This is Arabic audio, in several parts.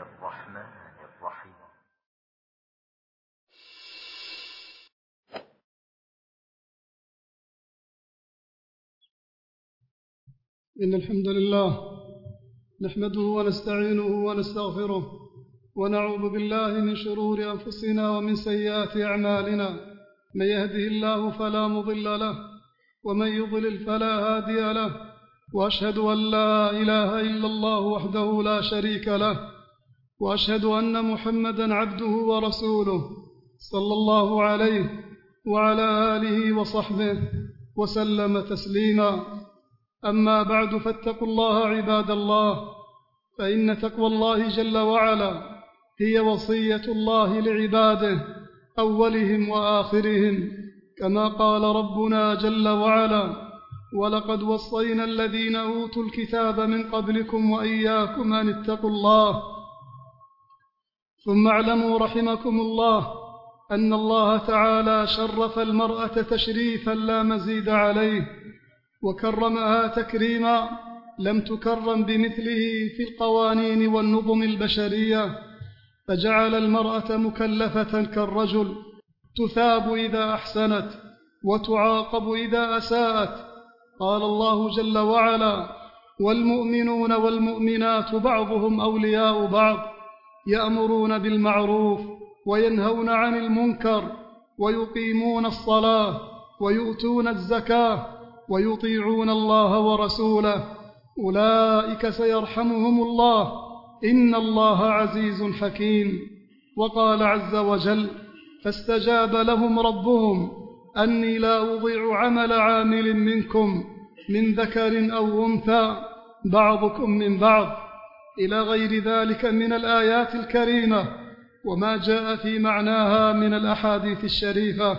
الرحمن الرحيم. إن الحمد لله نحمده ونستعينه ونستغفره ونعوذ بالله من شرور أنفسنا ومن سيئات أعمالنا، من يهده الله فلا مضل له ومن يضلل فلا هادي له، وأشهد أن لا إله إلا الله وحده لا شريك له، وأشهد أن محمدًا عبده ورسوله صلى الله عليه وعلى آله وصحبه وسلم تسليما. أما بعد، فاتقوا الله عباد الله، فإن تقوى الله جل وعلا هي وصية الله لعباده أولهم وآخرهم، كما قال ربنا جل وعلا: ولقد وصينا الذين أوتوا الكتاب من قبلكم وإياكم أن اتقوا الله. ثم اعلموا رحمكم الله أن الله تعالى شرف المرأة تشريفا لا مزيد عليه، وكرمها تكريما لم تكرم بمثله في القوانين والنظم البشرية، فجعل المرأة مكلفة كالرجل، تثاب إذا أحسنت وتعاقب إذا أساءت. قال الله جل وعلا: والمؤمنون والمؤمنات بعضهم أولياء بعض يأمرون بالمعروف وينهون عن المنكر ويقيمون الصلاة ويؤتون الزكاة ويطيعون الله ورسوله، أولئك سيرحمهم الله إن الله عزيز حكيم. وقال عز وجل: فاستجاب لهم ربهم أني لا أضيع عمل عامل منكم من ذكر أو أنثى بعضكم من بعض، إلى غير ذلك من الآيات الكريمة وما جاء في معناها من الأحاديث الشريفة.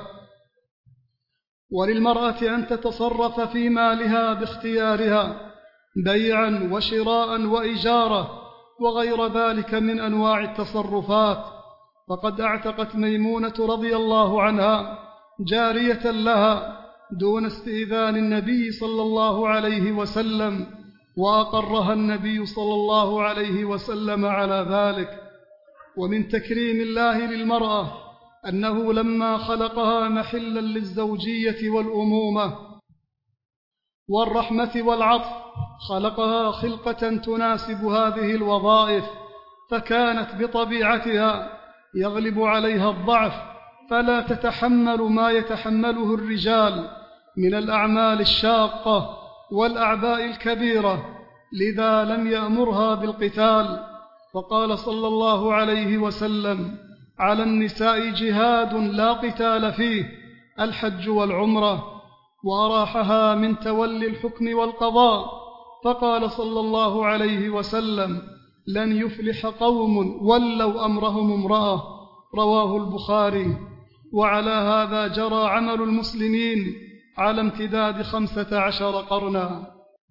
وللمرأة أن تتصرف في مالها باختيارها، بيعا وشراء وإجارة وغير ذلك من أنواع التصرفات. فقد اعتقت ميمونة رضي الله عنها جارية لها دون استئذان النبي صلى الله عليه وسلم، وأقرها النبي صلى الله عليه وسلم على ذلك. ومن تكريم الله للمرأة أنه لما خلقها محلا للزوجية والأمومة والرحمة والعطف، خلقها خلقة تناسب هذه الوظائف، فكانت بطبيعتها يغلب عليها الضعف، فلا تتحمل ما يتحمله الرجال من الأعمال الشاقة والأعباء الكبيرة، لذا لم يأمرها بالقتال. فقال صلى الله عليه وسلم: على النساء جهاد لا قتال فيه، الحج والعمرة، وأراحها من تولي الحكم والقضاء. فقال صلى الله عليه وسلم: لن يفلح قوم ولوا أمرهم امرأة، رواه البخاري. وعلى هذا جرى عمل المسلمين على امتداد 15 قرنا.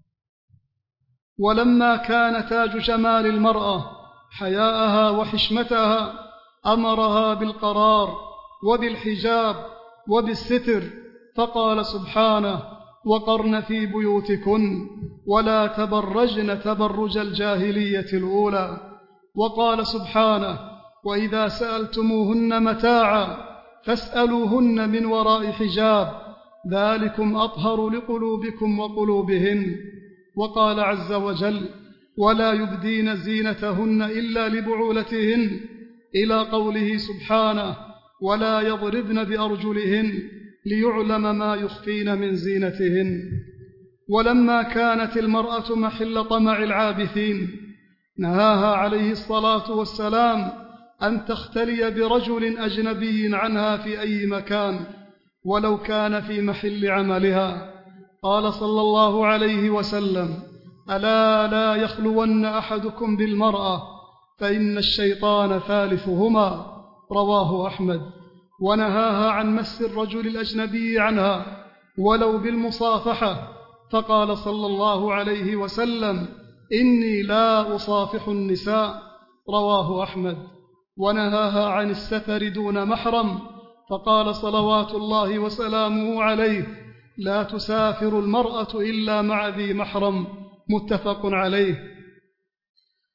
ولما كان تاج جمال المرأة حياءها وحشمتها، أمرها بالقرار وبالحجاب وبالستر، فقال سبحانه: وقرن في بيوتكن ولا تبرجن تبرج الجاهلية الأولى. وقال سبحانه: وإذا سألتموهن متاعا فاسألوهن من وراء حجاب، ذلكم أطهر لقلوبكم وقلوبهن. وقال عز وجل: ولا يبدين زينتهن إلا لبعولتهن، إلى قوله سبحانه: ولا يضربن بأرجلهن ليعلم ما يخفين من زينتهن. ولما كانت المرأة محل طمع العابثين، نهاها عليه الصلاة والسلام أن تختلي برجل أجنبي عنها في أي مكان، ولو كان في محل عملها. قال صلى الله عليه وسلم: ألا لا يخلون أحدكم بالمرأة فإن الشيطان ثالثهما، رواه أحمد. ونهاها عن مس الرجل الأجنبي عنها ولو بالمصافحة، فقال صلى الله عليه وسلم: إني لا أصافح النساء، رواه أحمد. ونهاها عن السفر دون محرم، فقال صلوات الله وسلامه عليه: لا تسافر المرأة إلا مع ذي محرم، متفق عليه.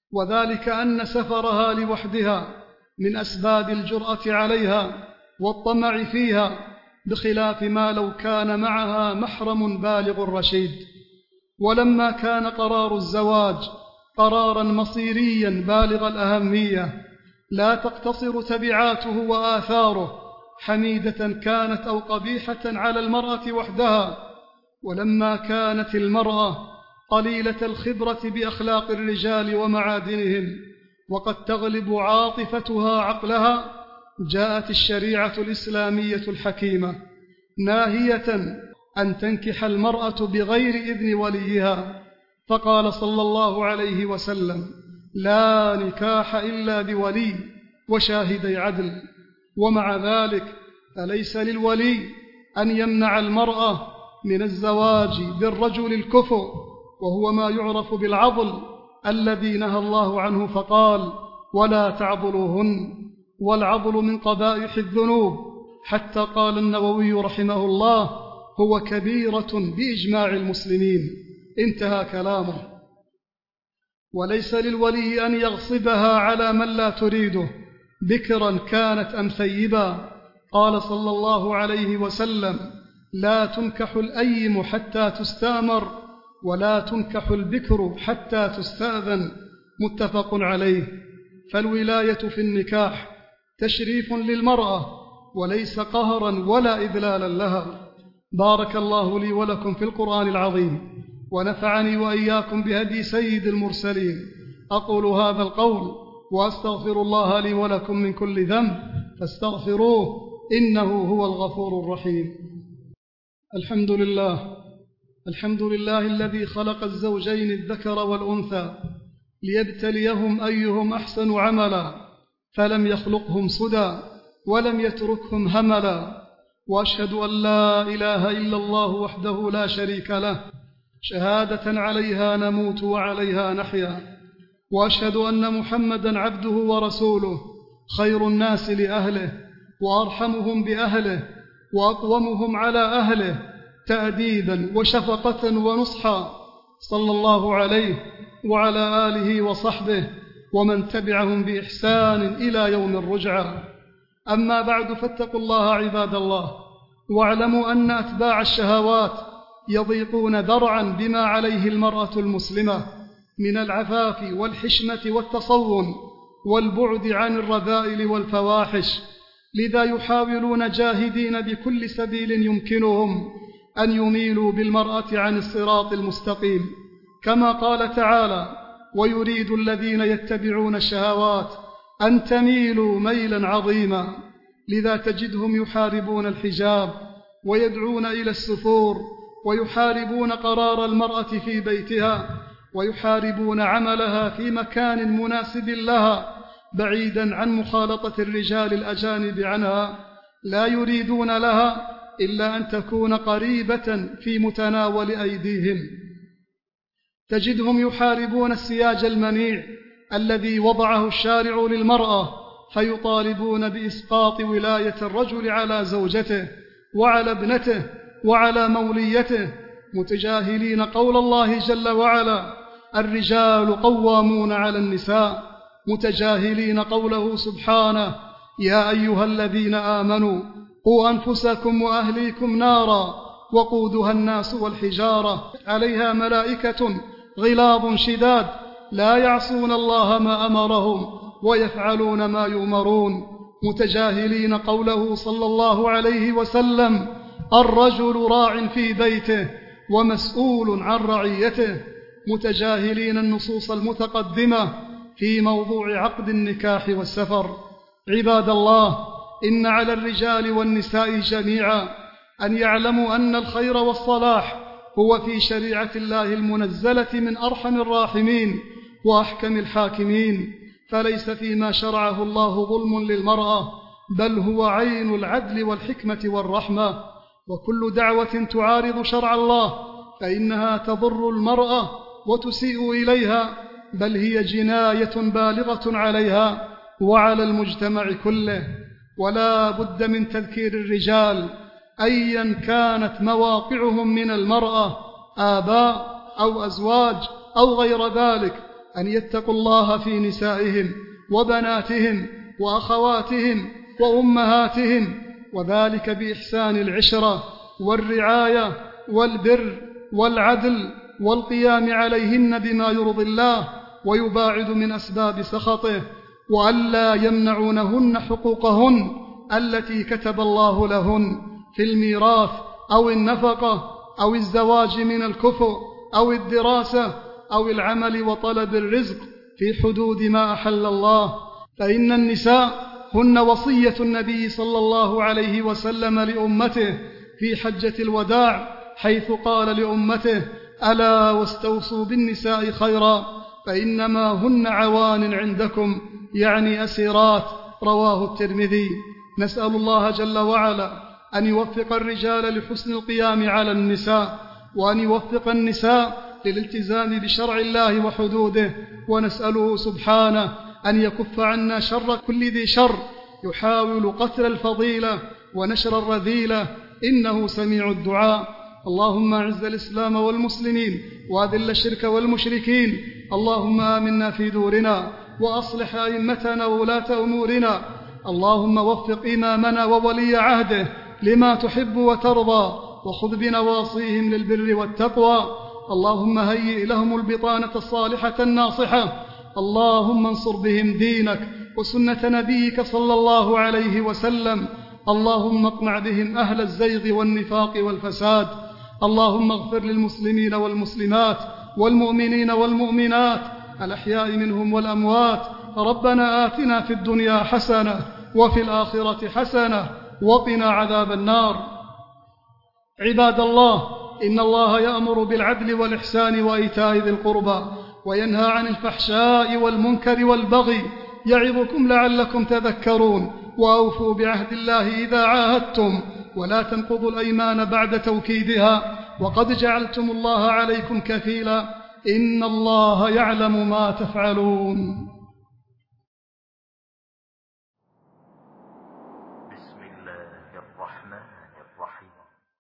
وذلك أن سفرها لوحدها من أسباب الجرأة عليها والطمع فيها، بخلاف ما لو كان معها محرم بالغ رشيد. ولما كان قرار الزواج قرارا مصيريا بالغ الأهمية لا تقتصر تبعاته وآثاره حميدة كانت أو قبيحة على المرأة وحدها، ولما كانت المرأة قليلة الخبرة بأخلاق الرجال ومعادنهم وقد تغلب عاطفتها عقلها، جاءت الشريعة الإسلامية الحكيمة ناهية أن تنكح المرأة بغير إذن وليها، فقال صلى الله عليه وسلم: لا نكاح إلا بولي وشاهدي عدل. ومع ذلك فليس للولي أن يمنع المرأة من الزواج بالرجل الكفء، وهو ما يعرف بالعضل الذي نهى الله عنه فقال: ولا تعضلوهن، والعضل من قبائح الذنوب، حتى قال النووي رحمه الله: هو كبيرة بإجماع المسلمين. انتهى كلامه. وليس للولي أن يغصبها على من لا تريده، بكرا كانت أم ثيبا. قال صلى الله عليه وسلم: لا تنكح الأيم حتى تستأمر، ولا تنكح البكر حتى تستأذن. متفق عليه. فالولاية في النكاح تشريف للمرأة وليس قهرا ولا إذلالا لها. بارك الله لي ولكم في القرآن العظيم، ونفعني وإياكم بهدي سيد المرسلين. أقول هذا القول وأستغفر الله لي ولكم من كل ذنب فاستغفروه إنه هو الغفور الرحيم. الحمد لله الذي خلق الزوجين الذكر والأنثى ليبتليهم أيهم أحسن عملا، فلم يخلقهم سدى ولم يتركهم هملا. وأشهد أن لا إله إلا الله وحده لا شريك له، شهادة عليها نموت وعليها نحيا. وأشهد أن محمدا عبده ورسوله، خير الناس لأهله وأرحمهم بأهله وأقومهم على أهله تأديبا وشفقة ونصحا، صلى الله عليه وعلى آله وصحبه ومن تبعهم بإحسان إلى يوم الرجعة. أما بعد، فاتقوا الله عباد الله، واعلموا أن أتباع الشهوات يضيقون ذرعا بما عليه المرأة المسلمة من العفاف والحشمة والتصون والبعد عن الرذائل والفواحش، لذا يحاولون جاهدين بكل سبيل يمكنهم أن يميلوا بالمرأة عن الصراط المستقيم، كما قال تعالى: ويريد الذين يتبعون الشهوات أن تميلوا ميلا عظيما. لذا تجدهم يحاربون الحجاب ويدعون إلى السفور، ويحاربون قرار المرأة في بيتها، ويحاربون عملها في مكان مناسب لها بعيدا عن مخالطة الرجال الأجانب عنها، لا يريدون لها إلا أن تكون قريبة في متناول أيديهم. تجدهم يحاربون السياج المنيع الذي وضعه الشارع للمرأة، فيطالبون بإسقاط ولاية الرجل على زوجته وعلى ابنته وعلى موليته، متجاهلين قول الله جل وعلا: الرجال قوامون على النساء، متجاهلين قوله سبحانه: يا أيها الذين آمنوا قوا أنفسكم وأهليكم نارا وقودها الناس والحجارة عليها ملائكة غلاظ شداد لا يعصون الله ما أمرهم ويفعلون ما يؤمرون، متجاهلين قوله صلى الله عليه وسلم: الرجل راع في بيته ومسؤول عن رعيته، متجاهلين النصوص المتقدمة في موضوع عقد النكاح والسفر. عباد الله، إن على الرجال والنساء جميعا أن يعلموا أن الخير والصلاح هو في شريعة الله المنزلة من أرحم الراحمين وأحكم الحاكمين، فليس فيما شرعه الله ظلم للمرأة، بل هو عين العدل والحكمة والرحمة. وكل دعوة تعارض شرع الله فإنها تضر المرأة وتسيء إليها، بل هي جناية بالغة عليها وعلى المجتمع كله. ولا بد من تذكير الرجال أيا كانت مواقعهم من المرأة، آباء أو أزواج أو غير ذلك، أن يتقوا الله في نسائهم وبناتهم وأخواتهم وأمهاتهم، وذلك بإحسان العشرة والرعاية والبر والعدل والقيام عليهن بما يرضي الله ويباعد من أسباب سخطه، وألا يمنعونهن حقوقهن التي كتب الله لهن في الميراث أو النفقة أو الزواج من الكفء أو الدراسة أو العمل وطلب الرزق في حدود ما أحل الله، فإن النساء هن وصية النبي صلى الله عليه وسلم لأمته في حجة الوداع، حيث قال لأمته: ألا واستوصوا بالنساء خيرا فإنما هن عوان عندكم، يعني أسيرات. رواه الترمذي. نسأل الله جل وعلا أن يوفق الرجال لحسن القيام على النساء، وأن يوفق النساء للالتزام بشرع الله وحدوده، ونسأله سبحانه أن يكف عنا شر كل ذي شر يحاول قتل الفضيلة ونشر الرذيلة، إنه سميع الدعاء. اللهم أعز الإسلام والمسلمين وأذل الشرك والمشركين. اللهم آمنا في دورنا وأصلح أئمتنا وولاة أمورنا. اللهم وفق إمامنا وولي عهده لما تحب وترضى، وخذ بنواصيهم للبر والتقوى. اللهم هيئ لهم البطانة الصالحة الناصحة. اللهم انصر بهم دينك وسنة نبيك صلى الله عليه وسلم. اللهم اقمع بهم أهل الزيغ والنفاق والفساد. اللهم اغفر للمسلمين والمسلمات والمؤمنين والمؤمنات الأحياء منهم والأموات. ربنا آتنا في الدنيا حسنة وفي الآخرة حسنة وقنا عذاب النار. عباد الله، إن الله يأمر بالعدل والإحسان وإيتاء ذي القربى، وينهى عن الفحشاء والمنكر والبغي، يعظكم لعلكم تذكرون. وأوفوا بعهد الله إذا عاهدتم، ولا تنقضوا الأيمان بعد توكيدها، وقد جعلتم الله عليكم كفيلا، إن الله يعلم ما تفعلون. بسم الله الرحمن الرحيم.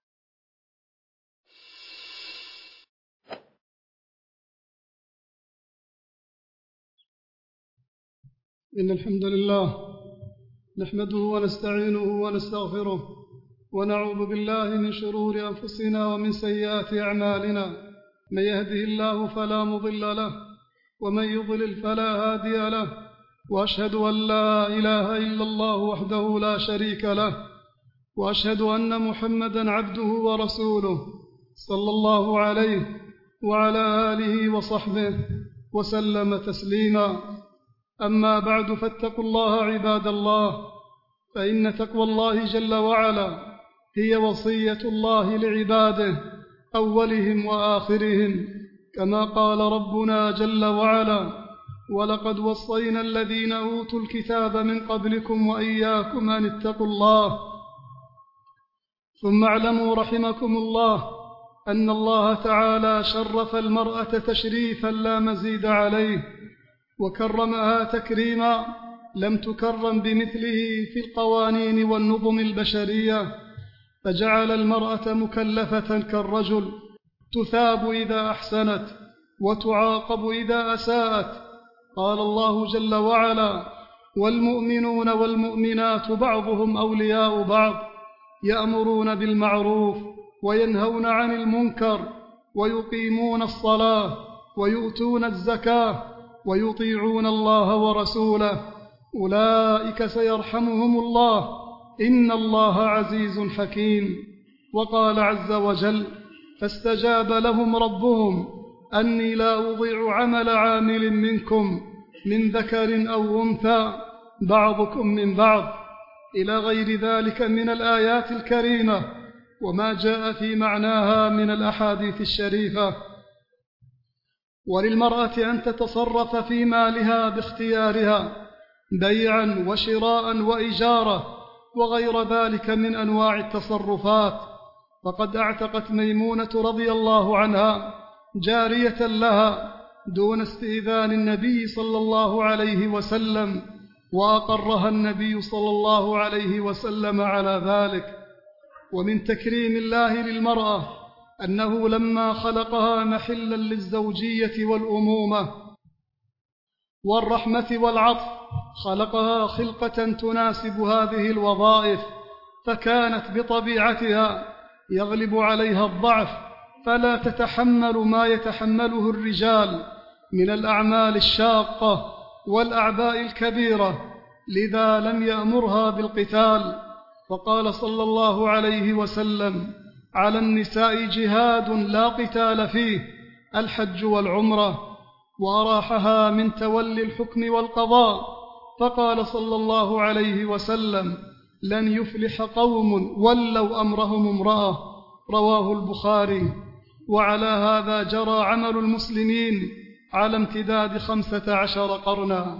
إن الحمد لله نحمده ونستعينه ونستغفره، ونعوذ بالله من شرور أنفسنا ومن سيئات أعمالنا. من يهده الله فلا مضل له، ومن يضلل فلا هادي له، وأشهد أن لا إله إلا الله وحده لا شريك له، وأشهد أن محمدا عبده ورسوله صلى الله عليه وعلى آله وصحبه وسلم تسليما. أما بعد، فاتقوا الله عباد الله، فإن تقوى الله جل وعلا هي وصية الله لعباده أولهم وآخرهم، كما قال ربنا جل وعلا: ولقد وصينا الذين أوتوا الكتاب من قبلكم وإياكم أن اتقوا الله. ثم اعلموا رحمكم الله أن الله تعالى شرف المرأة تشريفا لا مزيد عليه، وكرمها تكريما لم تكرم بمثله في القوانين والنظم البشرية، فجعل المرأة مكلفة كالرجل، تثاب إذا أحسنت وتعاقب إذا أساءت. قال الله جل وعلا: والمؤمنون والمؤمنات بعضهم أولياء بعض، يأمرون بالمعروف وينهون عن المنكر، ويقيمون الصلاة ويؤتون الزكاة ويطيعون الله ورسوله، أولئك سيرحمهم الله، إن الله عزيز حكيم. وقال عز وجل: فاستجاب لهم ربهم أني لا أضيع عمل عامل منكم من ذكر أو أنثى بعضكم من بعض، إلى غير ذلك من الآيات الكريمة وما جاء في معناها من الأحاديث الشريفة. وللمرأة أن تتصرف في مالها باختيارها، بيعا وشراء وإجارة وغير ذلك من أنواع التصرفات. فقد اعتقت ميمونة رضي الله عنها جارية لها دون استئذان النبي صلى الله عليه وسلم، وأقرها النبي صلى الله عليه وسلم على ذلك. ومن تكريم الله للمرأة أنه لما خلقها محلا للزوجية والأمومة والرحمة والعطف خلقها خلقة تناسب هذه الوظائف، فكانت بطبيعتها يغلب عليها الضعف، فلا تتحمل ما يتحمله الرجال من الأعمال الشاقة والأعباء الكبيرة، لذا لم يأمرها بالقتال. فقال صلى الله عليه وسلم: على النساء جهاد لا قتال فيه، الحج والعمرة، وأراحها من تولي الحكم والقضاء. فقال صلى الله عليه وسلم: لن يفلح قوم ولوا أمرهم امرأة، رواه البخاري. وعلى هذا جرى عمل المسلمين على امتداد 15 قرنا.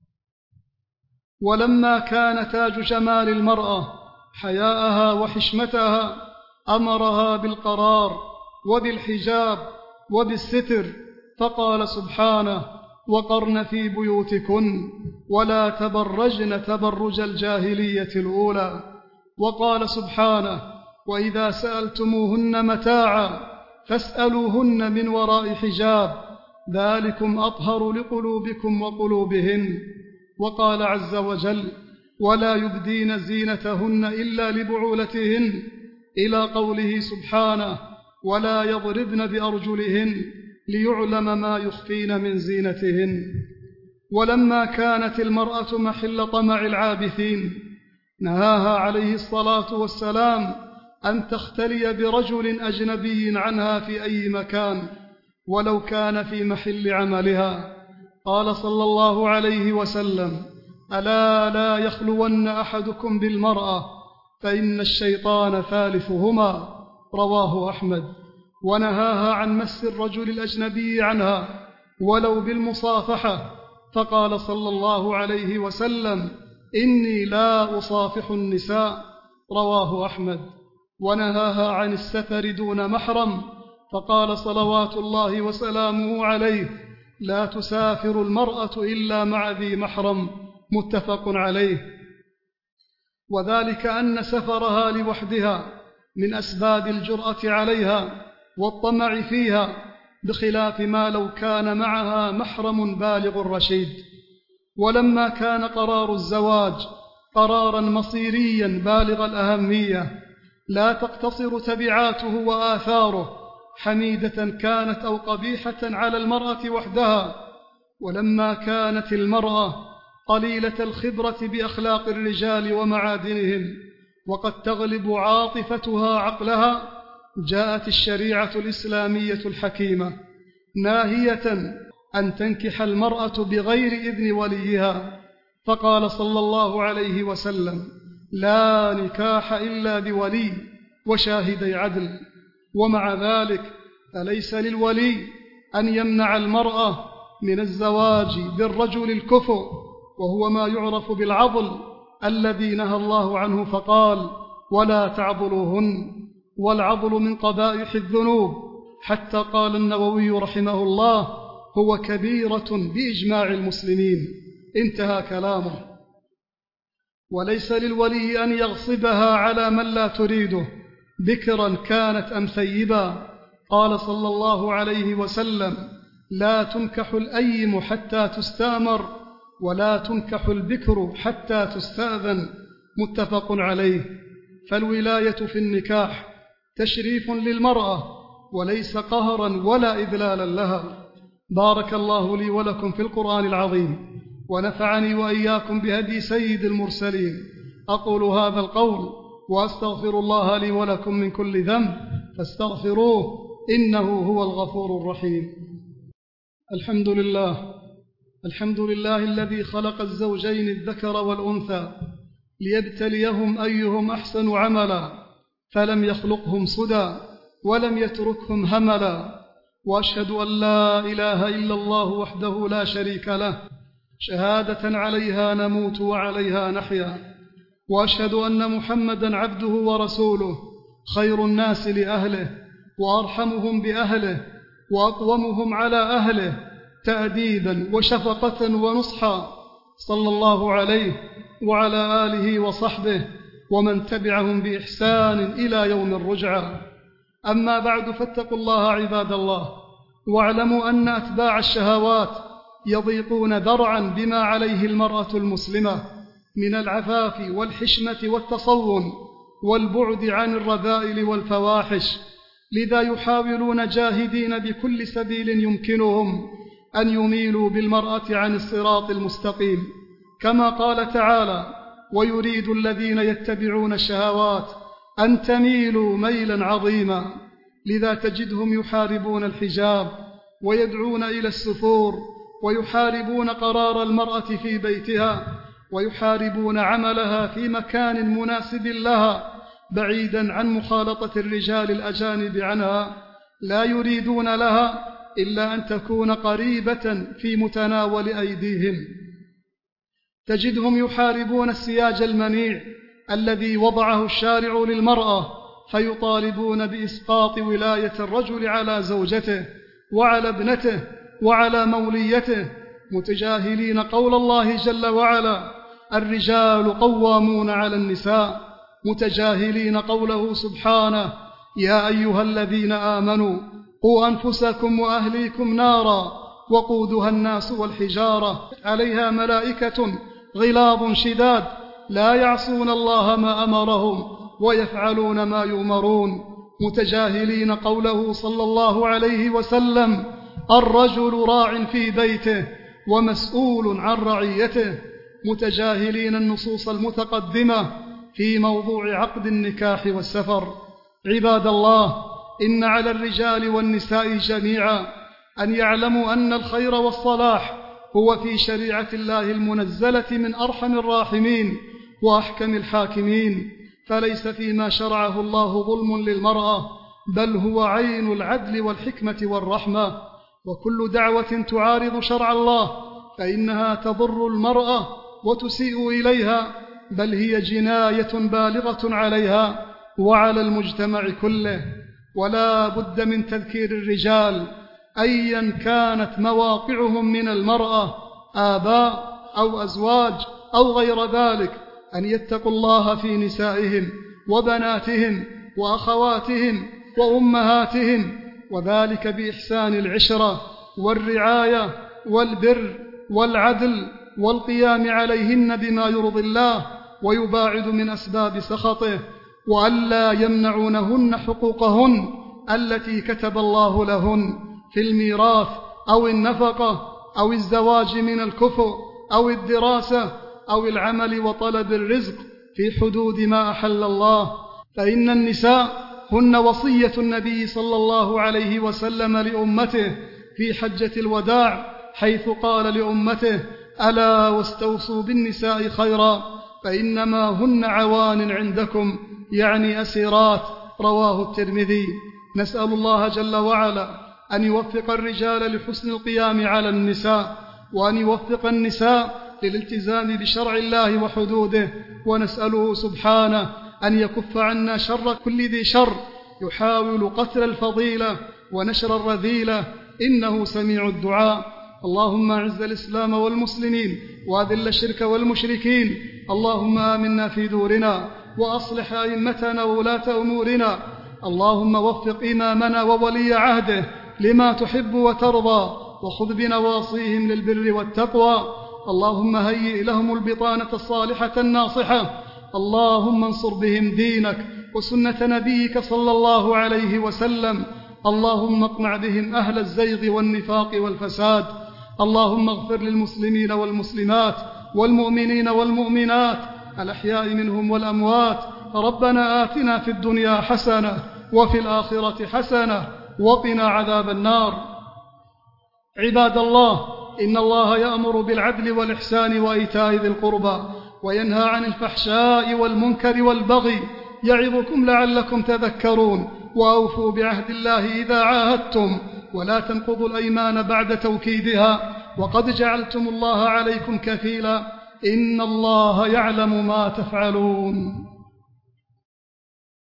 ولما كان تاج جمال المرأة حياءها وحشمتها، أمرها بالقرار وبالحجاب وبالستر، فقال سبحانه: وقرن في بيوتكن ولا تبرجن تبرج الجاهلية الأولى. وقال سبحانه: وإذا سألتموهن متاعا فاسألوهن من وراء حجاب ذلكم أطهر لقلوبكم وقلوبهن. وقال عز وجل: ولا يبدين زينتهن إلا لبعولتهن، إلى قوله سبحانه: ولا يضربن بأرجلهن ليعلم ما يخفين من زينتهن. ولما كانت المرأة محل طمع العابثين، نهاها عليه الصلاة والسلام أن تختلي برجل أجنبي عنها في أي مكان ولو كان في محل عملها. قال صلى الله عليه وسلم: ألا لا يخلون أحدكم بالمرأة فإن الشيطان ثالثهما، رواه أحمد. ونهاها عن مس الرجل الأجنبي عنها ولو بالمصافحة، فقال صلى الله عليه وسلم: إني لا أصافح النساء، رواه أحمد. ونهاها عن السفر دون محرم، فقال صلوات الله وسلامه عليه: لا تسافر المرأة إلا مع ذي محرم، متفق عليه. وذلك أن سفرها لوحدها من أسباب الجرأة عليها والطمع فيها، بخلاف ما لو كان معها محرم بالغ رشيد. ولما كان قرار الزواج قرارا مصيريا بالغ الأهمية، لا تقتصر تبعاته وآثاره حميدة كانت أو قبيحة على المرأة وحدها، ولما كانت المرأة قليلة الخبرة بأخلاق الرجال ومعادنهم وقد تغلب عاطفتها عقلها، جاءت الشريعة الإسلامية الحكيمة ناهية أن تنكح المرأة بغير إذن وليها، فقال صلى الله عليه وسلم: لا نكاح إلا بولي وشاهدي عدل. ومع ذلك فليس للولي أن يمنع المرأة من الزواج بالرجل الكفء، وهو ما يعرف بالعضل الذي نهى الله عنه فقال: ولا تعضلوهن. والعضل من قبائح الذنوب، حتى قال النووي رحمه الله: هو كبيرة بإجماع المسلمين. انتهى كلامه. وليس للولي أن يغصبها على من لا تريده، بكرا كانت أم ثيبا. قال صلى الله عليه وسلم: لا تنكح الأيم حتى تستأمر، ولا تنكح البكر حتى تستأذن، متفق عليه. فالولاية في النكاح تشريف للمرأة وليس قهرا ولا إذلالا لها. بارك الله لي ولكم في القرآن العظيم، ونفعني وإياكم بهدي سيد المرسلين. أقول هذا القول وأستغفر الله لي ولكم من كل ذنب، فاستغفروه إنه هو الغفور الرحيم. الحمد لله الذي خلق الزوجين الذكر والأنثى ليبتليهم أيهم أحسن عملا، فلم يخلقهم سدى ولم يتركهم هملا. وأشهد أن لا إله إلا الله وحده لا شريك له، شهادة عليها نموت وعليها نحيا. وأشهد أن محمدا عبده ورسوله، خير الناس لأهله وأرحمهم بأهله وأقومهم على أهله تأديبا وشفقة ونصحا، صلى الله عليه وعلى آله وصحبه ومن تبعهم بإحسان إلى يوم الرجعة. أما بعد، فاتقوا الله عباد الله، واعلموا أن أتباع الشهوات يضيقون ذرعا بما عليه المرأة المسلمة من العفاف والحشمة والتصون والبعد عن الرذائل والفواحش، لذا يحاولون جاهدين بكل سبيل يمكنهم أن يميلوا بالمرأة عن الصراط المستقيم، كما قال تعالى: ويريد الذين يتبعون الشهوات أن تميلوا ميلا عظيما. لذا تجدهم يحاربون الحجاب ويدعون إلى السفور، ويحاربون قرار المرأة في بيتها، ويحاربون عملها في مكان مناسب لها بعيدا عن مخالطة الرجال الأجانب عنها، لا يريدون لها إلا أن تكون قريبة في متناول أيديهم. تجدهم يحاربون السياج المنيع الذي وضعه الشارع للمرأة، فيطالبون بإسقاط ولاية الرجل على زوجته وعلى ابنته وعلى موليته، متجاهلين قول الله جل وعلا: الرجال قوامون على النساء، متجاهلين قوله سبحانه: يا أيها الذين آمنوا قوا أنفسكم وأهليكم نارا وقودها الناس والحجارة عليها ملائكة غلاظ شداد لا يعصون الله ما أمرهم ويفعلون ما يؤمرون، متجاهلين قوله صلى الله عليه وسلم: الرجل راع في بيته ومسؤول عن رعيته، متجاهلين النصوص المتقدمة في موضوع عقد النكاح والسفر. عباد الله، إن على الرجال والنساء جميعا أن يعلموا أن الخير والصلاح هو في شريعة الله المنزلة من أرحم الراحمين وأحكم الحاكمين، فليس فيما شرعه الله ظلم للمرأة، بل هو عين العدل والحكمة والرحمة. وكل دعوة تعارض شرع الله فإنها تضر المرأة وتسيء إليها، بل هي جناية بالغة عليها وعلى المجتمع كله. ولا بد من تذكير الرجال أيا كانت مواقعهم من المرأة، آباء أو أزواج أو غير ذلك، أن يتقوا الله في نسائهم وبناتهم وأخواتهم وأمهاتهم، وذلك بإحسان العشرة والرعاية والبر والعدل والقيام عليهن بما يرضي الله ويباعد من أسباب سخطه، وألا يمنعونهن حقوقهن التي كتب الله لهن في الميراث أو النفقة أو الزواج من الكفء أو الدراسة أو العمل وطلب الرزق في حدود ما أحل الله، فإن النساء هن وصية النبي صلى الله عليه وسلم لأمته في حجة الوداع، حيث قال لأمته: ألا واستوصوا بالنساء خيرا فإنما هن عوان عندكم، يعني أسيرات. رواه الترمذي. نسأل الله جل وعلا أن يوفق الرجال لحسن القيام على النساء، وأن يوفق النساء للالتزام بشرع الله وحدوده، ونسأله سبحانه أن يكف عنا شر كل ذي شر يحاول قتل الفضيلة ونشر الرذيلة، إنه سميع الدعاء. اللهم أعز الإسلام والمسلمين وأذل الشرك والمشركين. اللهم آمنا في دورنا وأصلح أئمتنا وولاة أمورنا. اللهم وفق إمامنا وولي عهده لما تحب وترضى، وخذ بنواصيهم للبر والتقوى. اللهم هيئ لهم البطانة الصالحة الناصحة. اللهم انصر بهم دينك وسنة نبيك صلى الله عليه وسلم. اللهم اقمع بهم أهل الزيغ والنفاق والفساد. اللهم اغفر للمسلمين والمسلمات والمؤمنين والمؤمنات الأحياء منهم والأموات. ربنا آتنا في الدنيا حسنة وفي الآخرة حسنة وقنا عذاب النار. عباد الله، إن الله يأمر بالعدل والإحسان وإيتاء ذي القربى وينهى عن الفحشاء والمنكر والبغي، يعظكم لعلكم تذكرون. وأوفوا بعهد الله إذا عاهدتم، ولا تنقضوا الأيمان بعد توكيدها، وقد جعلتم الله عليكم كفيلا، إن الله يعلم ما تفعلون.